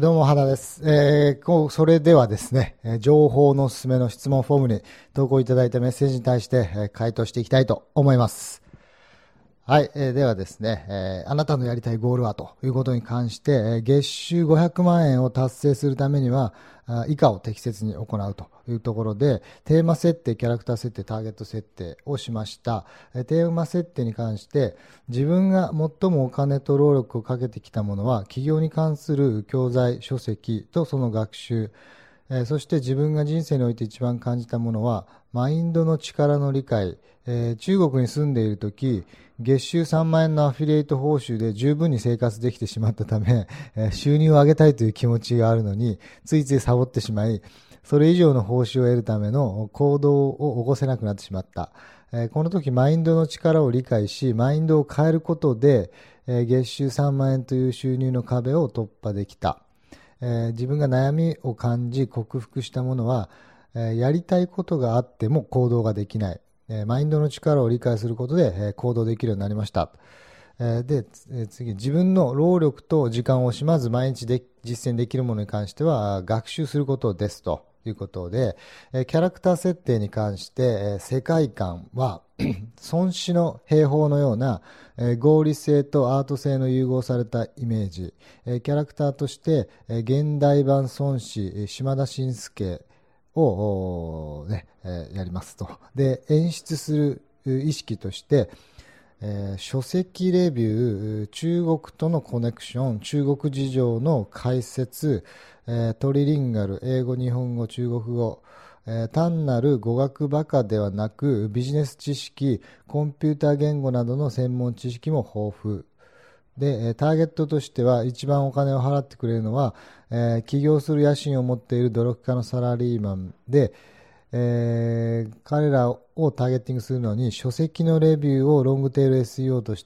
どうも、原です。それではですね、情報のおすすめの質問フォームに投稿いただいたメッセージに対して、回答していきたいと思います。はい、ではですね、あなたのやりたいゴールはということに関して、月収500万円を達成するためには以下を適切に行うというところで、テーマ設定、キャラクター設定、ターゲット設定をしました。テーマ設定に関して、自分が最もお金と労力をかけてきたものは企業に関する教材、書籍とその学習、そして自分が人生において一番感じたものはマインドの力の理解。中国に住んでいるとき、月収3万円のアフィリエイト報酬で十分に生活できてしまったため、収入を上げたいという気持ちがあるのについついサボってしまい、それ以上の報酬を得るための行動を起こせなくなってしまった。この時マインドの力を理解し、マインドを変えることで、月収3万円という収入の壁を突破できた。自分が悩みを感じ克服したものは、やりたいことがあっても行動ができない。マインドの力を理解することで、行動できるようになりました。で、次、自分の労力と時間を惜しまず毎日で実践できるものに関しては学習することですということで、キャラクター設定に関して、世界観は孫子の兵法のような、合理性とアート性の融合されたイメージ、キャラクターとして、現代版孫子島田紳介を、やりますと。で、演出する意識として、書籍レビュー、中国とのコネクション、中国事情の解説、トリリンガル、英語、日本語、中国語、単なる語学バカではなくビジネス知識、コンピューター言語などの専門知識も豊富で、ターゲットとしては一番お金を払ってくれるのは、起業する野心を持っている努力家のサラリーマンで、彼らをターゲッティングするのに書籍のレビューをロングテール SEO として、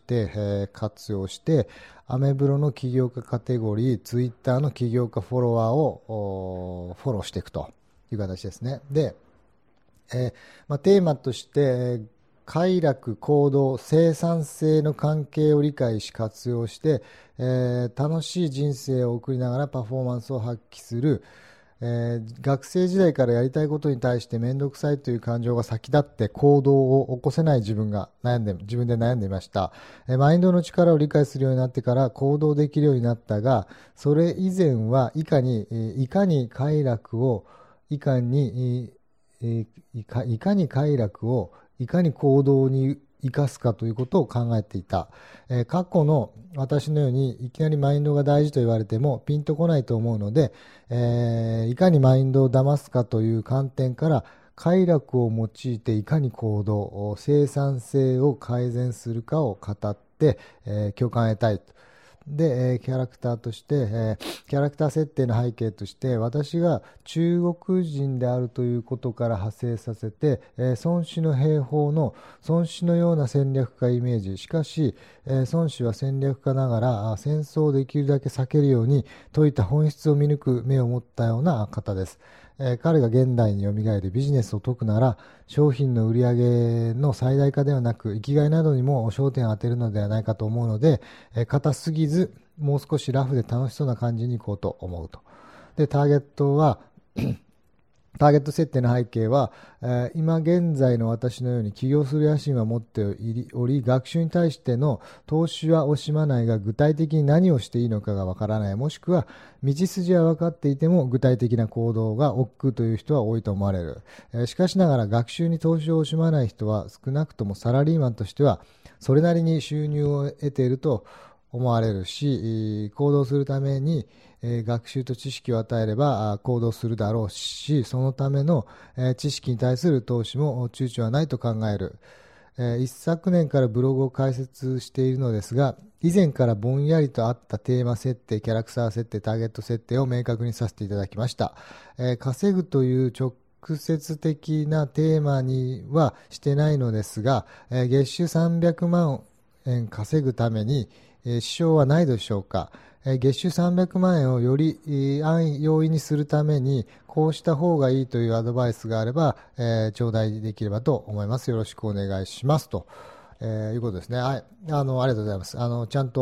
活用して、アメブロの起業家カテゴリー、ツイッターの起業家フォロワーをフォローしていくという形ですね。で、テーマとして、快楽、行動、生産性の関係を理解し活用して、楽しい人生を送りながらパフォーマンスを発揮する。学生時代からやりたいことに対して面倒くさいという感情が先立って行動を起こせない自分で悩んでいました。マインドの力を理解するようになってから行動できるようになったが、それ以前はいかに快楽をいかに行動に生かすかということを考えていた。過去の私のようにいきなりマインドが大事と言われてもピンとこないと思うので、いかにマインドを騙すかという観点から快楽を用いていかに行動、生産性を改善するかを語って、共感を得たい。で、キャラクターとして、キャラクター設定の背景として私が中国人であるということから派生させて、孫子の兵法の孫子のような戦略家イメージ。しかし、孫子は戦略家ながら戦争をできるだけ避けるように説いた本質を見抜く目を持ったような方です。彼が現代によみがえりビジネスを解くなら、商品の売り上げの最大化ではなく生きがいなどにも焦点を当てるのではないかと思うので、硬すぎずもう少しラフで楽しそうな感じにいこうと思うと。で、ターゲット設定の背景は、今現在の私のように起業する野心は持っており、学習に対しての投資は惜しまないが具体的に何をしていいのかがわからない、もしくは道筋は分かっていても具体的な行動が億劫という人は多いと思われる。しかしながら学習に投資を惜しまない人は少なくともサラリーマンとしてはそれなりに収入を得ていると思われるし、行動するために学習と知識を与えれば行動するだろうし、そのための知識に対する投資も躊躇はないと考える。一昨年からブログを開設しているのですが、以前からぼんやりとあったテーマ設定、キャラクター設定、ターゲット設定を明確にさせていただきました。稼ぐという直接的なテーマにはしてないのですが、月収300万円稼ぐために支障はないでしょうか。月収300万円をより容易にするためにこうした方がいいというアドバイスがあれば、頂戴できればと思います。よろしくお願いしますと、いうことですね。はい、ありがとうございます。ちゃんと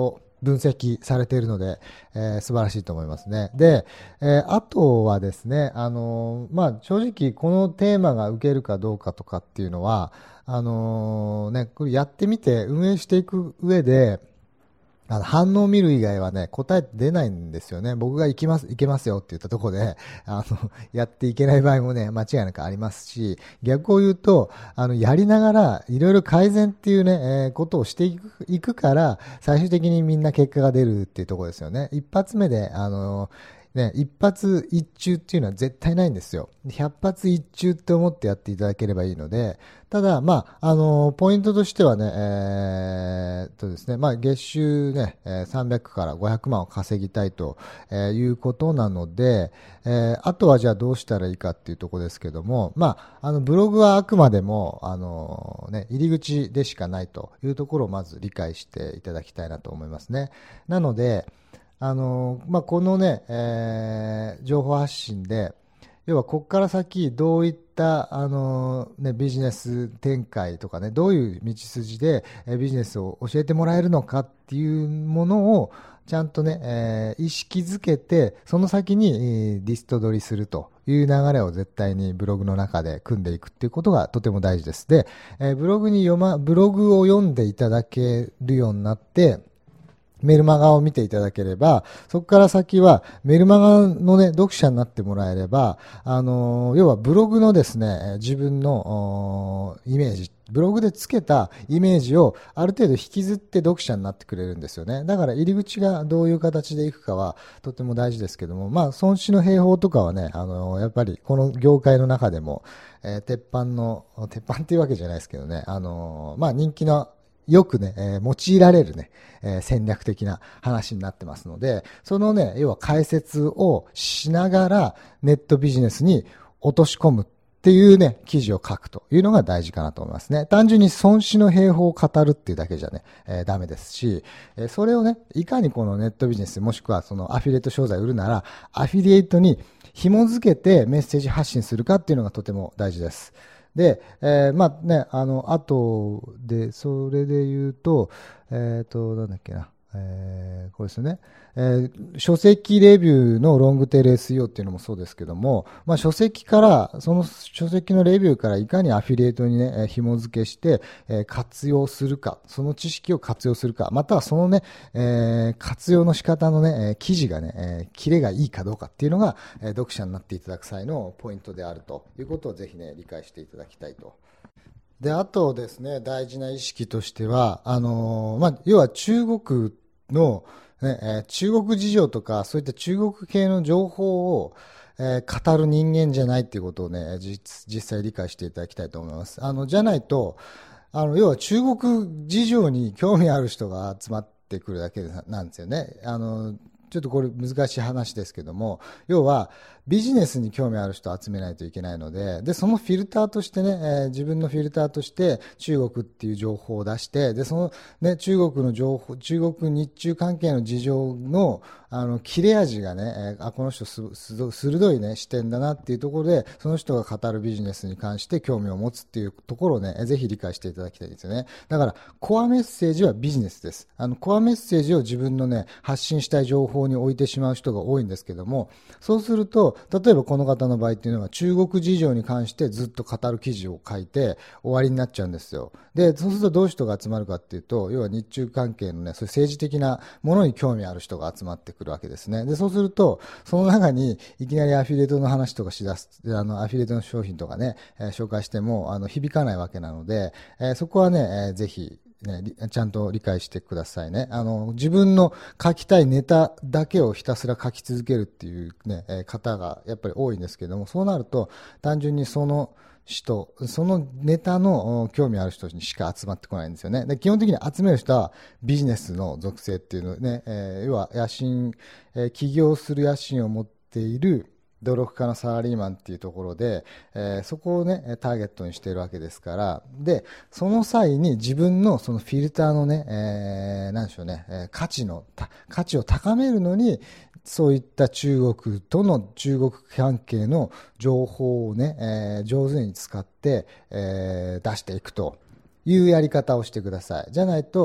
分析されているので、素晴らしいと思いますね。で、あとはですね、正直このテーマが受けるかどうかとかっていうのは、これやってみて運営していく上で、反応を見る以外はね、答えって出ないんですよね。僕がいけますよって言ったところで、やっていけない場合もね、間違いなくありますし、逆を言うと、やりながら、いろいろ改善っていうね、ことをしていくから、最終的にみんな結果が出るっていうところですよね。一発目で、一発一中っていうのは絶対ないんですよ。百発一中って思ってやっていただければいいので、ただ、ポイントとしてはね、ですね、月収ね、300から500万を稼ぎたいということなので、あとはじゃあどうしたらいいかっていうところですけども、ブログはあくまでも、入り口でしかないというところをまず理解していただきたいなと思いますね。なので、このね、情報発信で、要はここから先どういったビジネス展開とかね、どういう道筋でビジネスを教えてもらえるのかっていうものをちゃんとね、意識づけて、その先にリスト取りするという流れを絶対にブログの中で組んでいくっていうことがとても大事です。で、ブログを読んでいただけるようになって、メルマガを見ていただければ、そこから先はメルマガのね、読者になってもらえれば、要はブログのですね、自分のイメージ、ブログでつけたイメージをある程度引きずって読者になってくれるんですよね。だから入り口がどういう形でいくかはとても大事ですけども、孫子の兵法とかはね、やっぱりこの業界の中でも、鉄板っていうわけじゃないですけどね、人気のよくね、用いられるね、戦略的な話になってますので、そのね、要は解説をしながらネットビジネスに落とし込むっていうね、記事を書くというのが大事かなと思いますね。単純に孫子の兵法を語るっていうだけじゃね、ダメですし、それをね、いかにこのネットビジネス、もしくはそのアフィリエイト商材を売るなら、アフィリエイトに紐づけてメッセージ発信するかっていうのがとても大事です。で、あとで、それで言うと、なんだっけな、これですよね。書籍レビューのロングテール SEO っていうのもそうですけども、書籍から、その書籍のレビューからいかにアフィリエイトにね、紐付けして、活用するか、その知識を活用するか、またはそのね、活用の仕方のね、記事がね、キレがいいかどうかっていうのが、読者になっていただく際のポイントであるということをぜひね、理解していただきたいと。で、あとですね、大事な意識としては、要は中国の、中国事情とか、そういった中国系の情報を、語る人間じゃないっていうことをね、実際理解していただきたいと思います。じゃないと、要は中国事情に興味ある人が集まってくるだけなんですよね。ちょっとこれ難しい話ですけども、要はビジネスに興味ある人を集めないといけないので、そのフィルターとしてね、自分のフィルターとして中国っていう情報を出して、で、そのね、中国の情報、中国日中関係の事情の、切れ味がね、この人鋭いね、視点だなっていうところで、その人が語るビジネスに関して興味を持つっていうところをね、ぜひ理解していただきたいですよね。だから、コアメッセージはビジネスです。コアメッセージを自分のね、発信したい情報に置いてしまう人が多いんですけども、そうすると、例えばこの方の場合っていうのは中国事情に関してずっと語る記事を書いて終わりになっちゃうんですよ。で、そうするとどういう人が集まるかっていうと、要は日中関係のね、そういう政治的なものに興味ある人が集まってくるわけですね。で、そうすると、その中にいきなりアフィリエイトの話とかしだす、アフィリエイトの商品とかね、紹介しても、響かないわけなので、そこはね、ぜひ、ね、ちゃんと理解してくださいね。自分の書きたいネタだけをひたすら書き続けるっていうね、方がやっぱり多いんですけども、そうなると単純にそのネタの興味ある人にしか集まってこないんですよね。で、基本的に集める人はビジネスの属性っていうのね、要は起業する野心を持っている努力家のサラリーマンっていうところで、そこをね、ターゲットにしているわけですから、で、その際に自分のそのフィルターのね、なんでしょうね、価値を高めるのに、そういった中国関係の情報をね、上手に使って、出していくというやり方をしてください。じゃないと、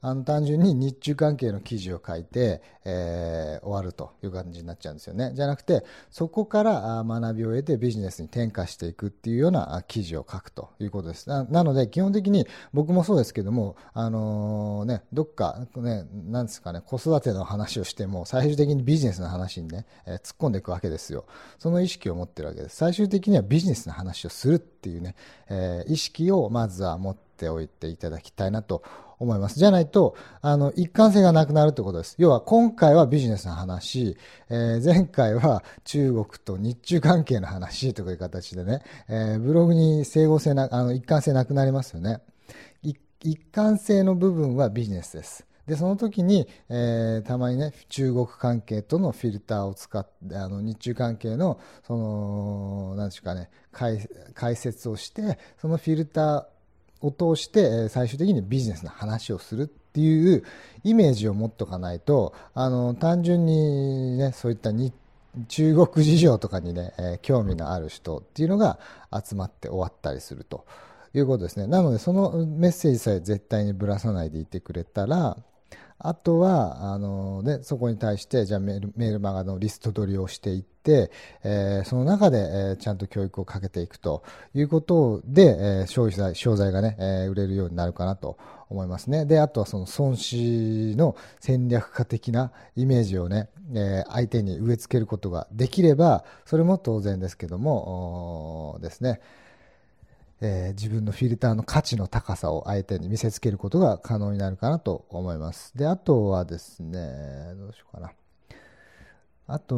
単純に日中関係の記事を書いて、終わるという感じになっちゃうんですよね。じゃなくて、そこから学びを得てビジネスに転化していくっていうような記事を書くということです。なので、基本的に僕もそうですけども、どっか、ね、なんですかね、子育ての話をしても、最終的にビジネスの話にね、突っ込んでいくわけですよ。その意識を持ってるわけです。最終的にはビジネスの話をするっていうね、意識をまずは持っておいていただきたいなと思います。じゃないと、一貫性がなくなるということです。要は、今回はビジネスの話、前回は中国と日中関係の話という形でね、ブログに整合性な、一貫性なくなりますよね。一貫性の部分はビジネスです。で、その時に、たまにね、中国関係とのフィルターを使って、日中関係の、なんでしょうかね、解説をして、そのフィルターを通して最終的にビジネスの話をするっていうイメージを持っておかないと、単純にね、そういった中国事情とかにね、興味のある人っていうのが集まって終わったりするということですね。なので、そのメッセージさえ絶対にぶらさないでいてくれたら、あとはそこに対してじゃあメールマガのリスト取りをしていって、その中で、ちゃんと教育をかけていくということで、商材がね、売れるようになるかなと思いますね。で、あとはその孫子の戦略家的なイメージをね、相手に植え付けることができれば、それも当然ですけどもですね、自分のフィルターの価値の高さを相手に見せつけることが可能になるかなと思います。で、あとはですね、どうしようかな。あと、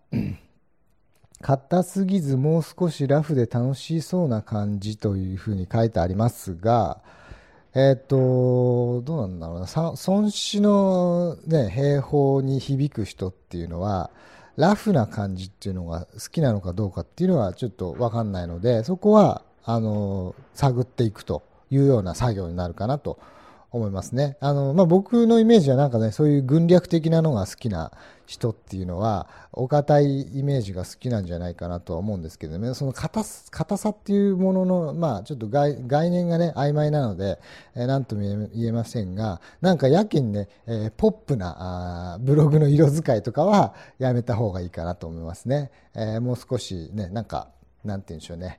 硬すぎずもう少しラフで楽しそうな感じというふうに書いてありますが、どうなんだろうな。孫子のね、兵法に響く人っていうのは、ラフな感じっていうのが好きなのかどうかっていうのはちょっとわかんないので、そこは探っていくというような作業になるかなと思いますね。僕のイメージはなんかね、そういう軍略的なのが好きな人っていうのは、お堅いイメージが好きなんじゃないかなとは思うんですけどね、その硬さっていうものの、ちょっと概念がね、曖昧なので、なんとも言えませんが、なんかやけにね、ポップなブログの色使いとかはやめた方がいいかなと思いますね。もう少しね、なんて言うんでしょうね、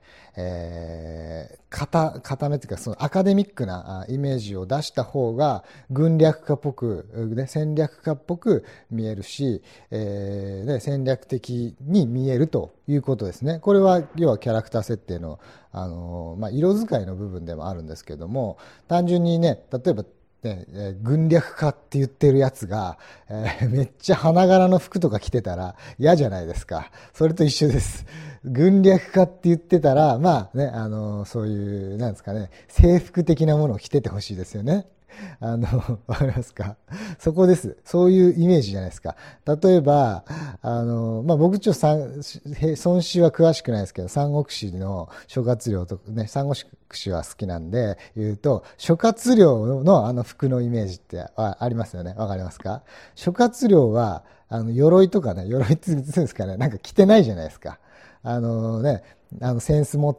固めというか、そのアカデミックなイメージを出した方が、軍略家っぽく、ね、戦略家っぽく見えるし、戦略的に見えるということですね。これは、要はキャラクター設定の、色使いの部分でもあるんですけども、単純にね、例えば、軍略家って言ってるやつが、めっちゃ花柄の服とか着てたら嫌じゃないですか。それと一緒です。軍略家って言ってたら、そういう、なんですかね、制服的なものを着ててほしいですよね。わかりますか？そこです。そういうイメージじゃないですか。例えば、僕孫子は詳しくないですけど、三国志の諸葛亮とかね、三国志は好きなんで言うと、諸葛亮の服のイメージってありますよね。わかりますか？諸葛亮は、鎧とかね、鎧って言うんですかね、なんか着てないじゃないですか。センス持って、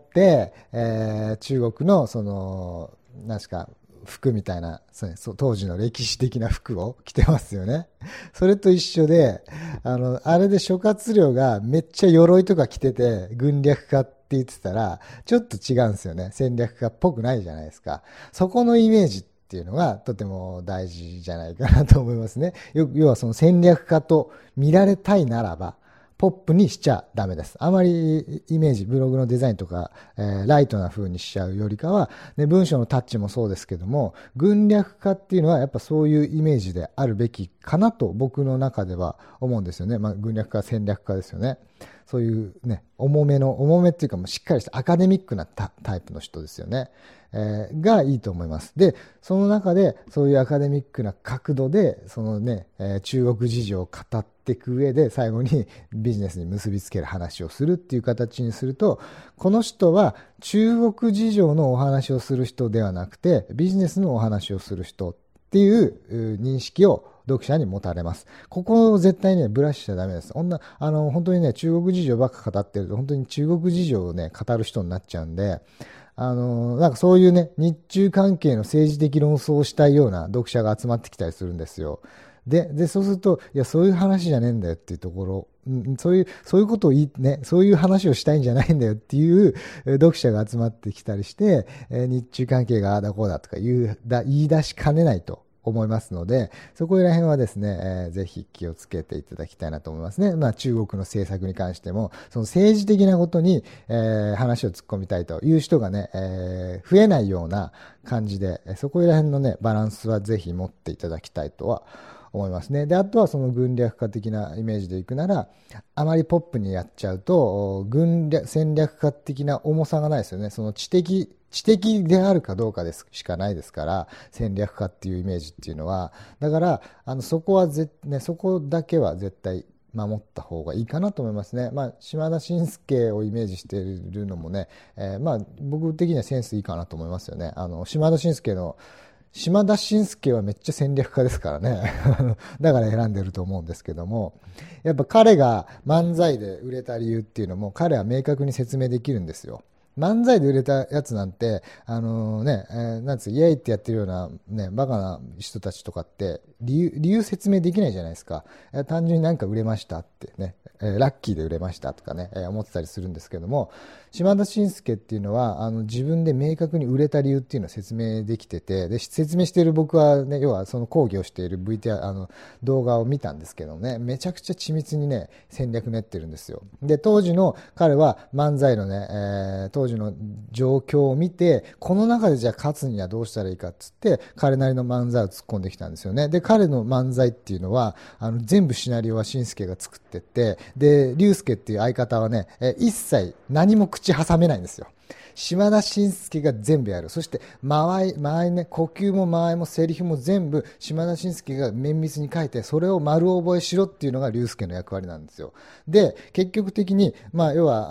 中国のなんですか、服みたいな、当時の歴史的な服を着てますよね。それと一緒で、あれで諸葛亮がめっちゃ鎧とか着てて、軍略家って言ってたら、ちょっと違うんですよね。戦略家っぽくないじゃないですか。そこのイメージっていうのがとても大事じゃないかなと思いますね。要はその戦略家と見られたいならば、ポップにしちゃダメです。あまりイメージ、ブログのデザインとか、ライトな風にしちゃうよりかは、ね、文章のタッチもそうですけども、軍略家っていうのはやっぱそういうイメージであるべきかなと僕の中では思うんですよね。軍略家、戦略家ですよね。そういうね、重めっていうかもうしっかりしたアカデミックなタイプの人ですよね。がいいと思います。で、その中でそういうアカデミックな角度で、そのね、中国事情を語っていく上で最後にビジネスに結びつける話をするっていう形にすると、この人は中国事情のお話をする人ではなくて、ビジネスのお話をする人っていう認識を読者に持たれます。ここを絶対ね、ブラシしちゃダメです。本当にね、中国事情ばっか語ってると、本当に中国事情をね、語る人になっちゃうんで、 なんかそういうね、日中関係の政治的論争をしたいような読者が集まってきたりするんですよ。で、そうすると、いや、そういう話じゃねえんだよっていうところ、そういうことをそういう話をしたいんじゃないんだよっていう読者が集まってきたりして、日中関係がああだこうだとか言い出しかねないと思いますので、そこら辺はですね、ぜひ気をつけていただきたいなと思いますね。まあ中国の政策に関しても、その政治的なことに、話を突っ込みたいという人がね、増えないような感じで、そこら辺のね、バランスはぜひ持っていただきたいとは思いますね。で、あとはその軍略家的なイメージでいくなら、あまりポップにやっちゃうと、戦略家的な重さがないですよね。その知的であるかどうかしかないですから、戦略家っていうイメージっていうのは。だから、そこだけは絶対守った方がいいかなと思いますね。まあ、島田紳介をイメージしているのもね、まあ、僕的にはセンスいいかなと思いますよね。島田紳介はめっちゃ戦略家ですからね。だから選んでると思うんですけども、やっぱ彼が漫才で売れた理由っていうのも彼は明確に説明できるんですよ。漫才で売れたやつなんて、なんつう、イエイってやってるような、ね、バカな人たちとかって、理由説明できないじゃないですか。単純になんか売れましたってね、ラッキーで売れましたとかね、思ってたりするんですけども、島田紳介っていうのは、自分で明確に売れた理由っていうのを説明できてて、で、説明している僕はね、要はその講義をしている VTR、動画を見たんですけどね、めちゃくちゃ緻密にね、戦略練ってるんですよ。で、当時の彼は漫才のね、当時の状況を見て、この中でじゃあ勝つにはどうしたらいいかっつって、彼なりの漫才を突っ込んできたんですよね。で、彼の漫才っていうのは、全部シナリオは紳介が作ってって、で、竜介っていう相方はね、一切何も口挟めないんですよ。島田紳介が全部やる。そして、間合いね、呼吸も間合いもセリフも全部、島田紳介が綿密に書いて、それを丸覚えしろっていうのが竜介の役割なんですよ。で、結局的に、まあ、要は、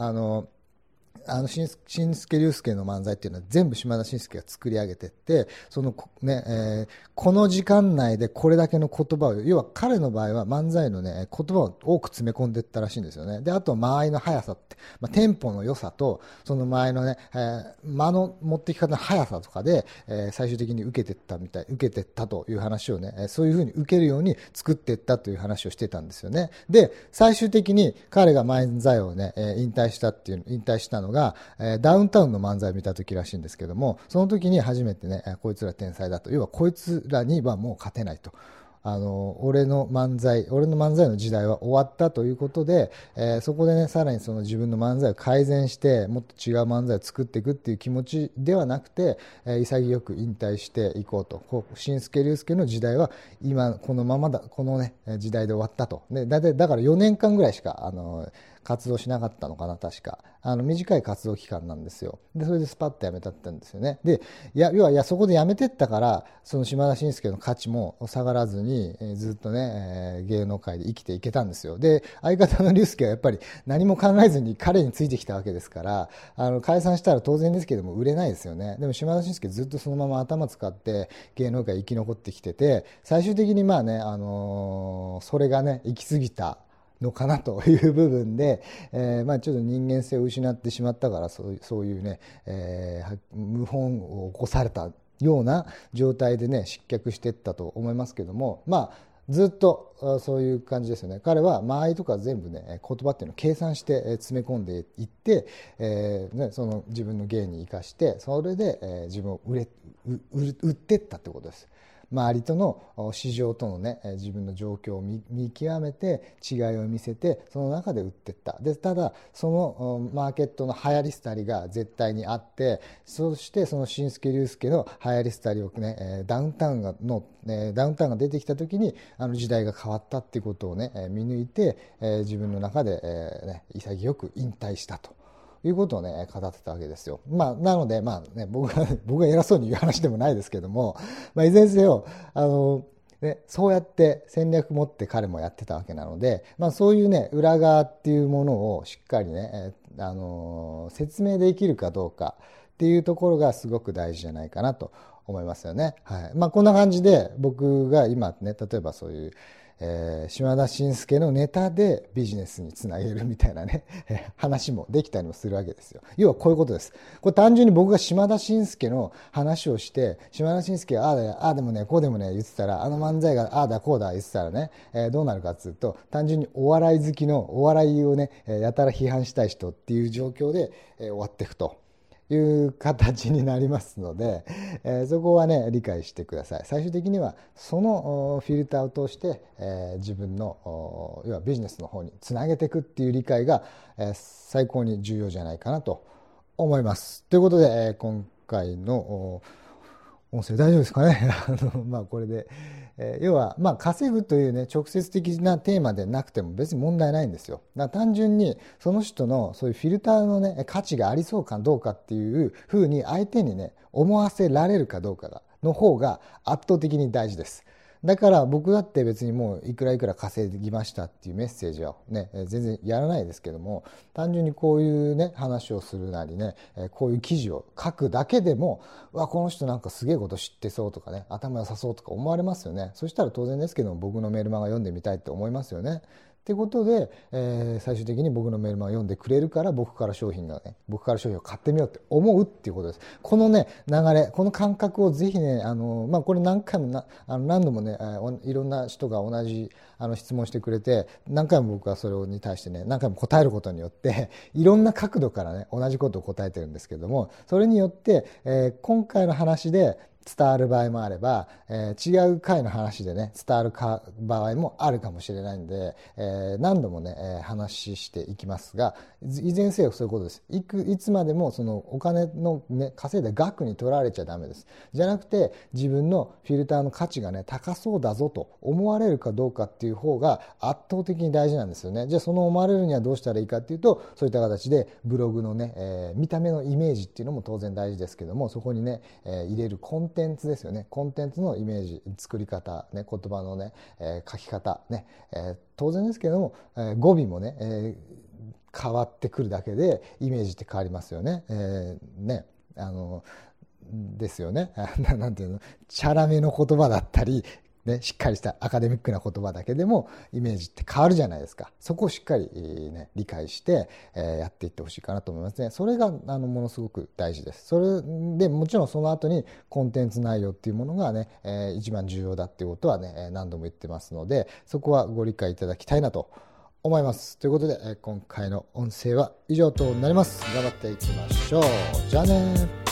新助竜介の漫才っていうのは全部島田紳介が作り上げてって、そのね、この時間内でこれだけの言葉を、要は彼の場合は漫才のね、言葉を多く詰め込んでいったらしいんですよね。で、あとは間合いの速さって、まあ、テンポの良さと、その間合いのね、間の持ってき方の速さとかで、最終的に受けてったという話をね、そういうふうに受けるように作っていったという話をしてたんですよね。で、最終的に彼が漫才をね、引退したのが、ダウンタウンの漫才を見た時らしいんですけども、その時に初めてね、こいつら天才だと、要はこいつらにはもう勝てないと。俺の漫才の時代は終わったということで、そこでね、さらにその自分の漫才を改善して、もっと違う漫才を作っていくっていう気持ちではなくて、潔く引退していこうと。新助竜介の時代は今このままだ、このね、時代で終わったと。で、だから4年間ぐらいしか、活動しなかったのかな、確か。短い活動期間なんですよ。で、それでスパッと辞めたってんですよね。で、要は、そこで辞めてったから、その島田紳介の価値も下がらずに、ずっとね、芸能界で生きていけたんですよ。で、相方の竜介はやっぱり何も考えずに彼についてきたわけですから、解散したら当然ですけども売れないですよね。でも島田紳介ずっとそのまま頭使って芸能界生き残ってきてて、最終的にまあね、それがね、行き過ぎたのかなという部分で、まあちょっと人間性を失ってしまったから、そういうね、謀反を起こされたような状態でね、失脚していったと思いますけども、まあずっとそういう感じですよね。彼は間合いとか全部ね、言葉っていうのを計算して詰め込んでいって、その自分の芸に生かして、それで自分を売っていったってことです。周りとの市場とのね、自分の状況を見極めて違いを見せて、その中で売っていった。で、ただそのマーケットの流行り廃りが絶対にあって、そしてその新助竜介の流行り廃りをね、ダウンタウンが出てきた時に時代が変わったっていうことをね、見抜いて、自分の中で、潔く引退したということをね、語ってたわけですよ。まあ、なので、まあね、僕が偉そうに言う話でもないですけども、まあ、いずれにせよ、そうやって戦略持って彼もやってたわけなので、まあ、そういうね、裏側っていうものをしっかりね、説明できるかどうかっていうところがすごく大事じゃないかなと思いますよね。はい。まあ、こんな感じで僕が今ね、例えばそういう、 島田紳介のネタでビジネスにつなげるみたいなね話もできたりもするわけですよ。要はこういうことです。これ単純に僕が島田紳介の話をして、島田紳介がああでもねこうでもね言ってたら、あの漫才がああだこうだ言ってたらね、どうなるかっていうと、単純にお笑い好きのお笑いをねやたら批判したい人っていう状況で終わっていくという形になりますので、そこはね理解してください。最終的にはそのフィルターを通して、自分の要はビジネスの方につなげていくっていう理解が、最高に重要じゃないかなと思います。ということで、今回の音声大丈夫ですかねこれで、要は稼ぐというね直接的なテーマでなくても別に問題ないんですよ。だから単純にその人のそういうフィルターのね価値がありそうかどうかっていうふうに相手にね思わせられるかどうかの方が圧倒的に大事です。だから僕だって別にもういくらいくら稼ぎましたっていうメッセージはね全然やらないですけども、単純にこういうね話をするなりね、こういう記事を書くだけでも、この人なんかすげえこと知ってそうとかね、頭良さそうとか思われますよね。そしたら当然ですけども、僕のメルマガ読んでみたいって思いますよね。ってことで、最終的に僕のメルマガ読んでくれるから、僕から商品を買ってみようって思うっていうことです。このね流れ、この感覚をぜひねこれ何回も何度もねいろんな人が同じ質問してくれて、何回も僕はそれに対してね何回も答えることによっていろんな角度からね同じことを答えてるんですけども、それによって、今回の話で伝わる場合もあれば、違う回の話でね伝わる場合もあるかもしれないんで、何度もね、話していきますが、いずれにせよそういうことです。いつまでもそのお金のね稼いだ額に取られちゃダメです。じゃなくて自分のフィルターの価値がね高そうだぞと思われるかどうかっていう方が圧倒的に大事なんですよね。じゃあその思われるにはどうしたらいいかっていうと、そういった形でブログのね、見た目のイメージっていうのも当然大事ですけども、そこにね、入れるコンテンツですよね。コンテンツのイメージ、作り方、ね、言葉のね、書き方、ね、当然ですけども、語尾もね、変わってくるだけでイメージって変わりますよね。ですよね。なんていうの、チャラめの言葉だったり、ね、しっかりしたアカデミックな言葉だけでもイメージって変わるじゃないですか。そこをしっかり、ね、理解して、やっていってほしいかなと思いますね。それがものすごく大事です。それでもちろんその後にコンテンツ内容っていうものがね、一番重要だっていうことはね何度も言ってますので、そこはご理解いただきたいなと思います。ということで、今回の音声は以上となります。頑張っていきましょう。じゃあね。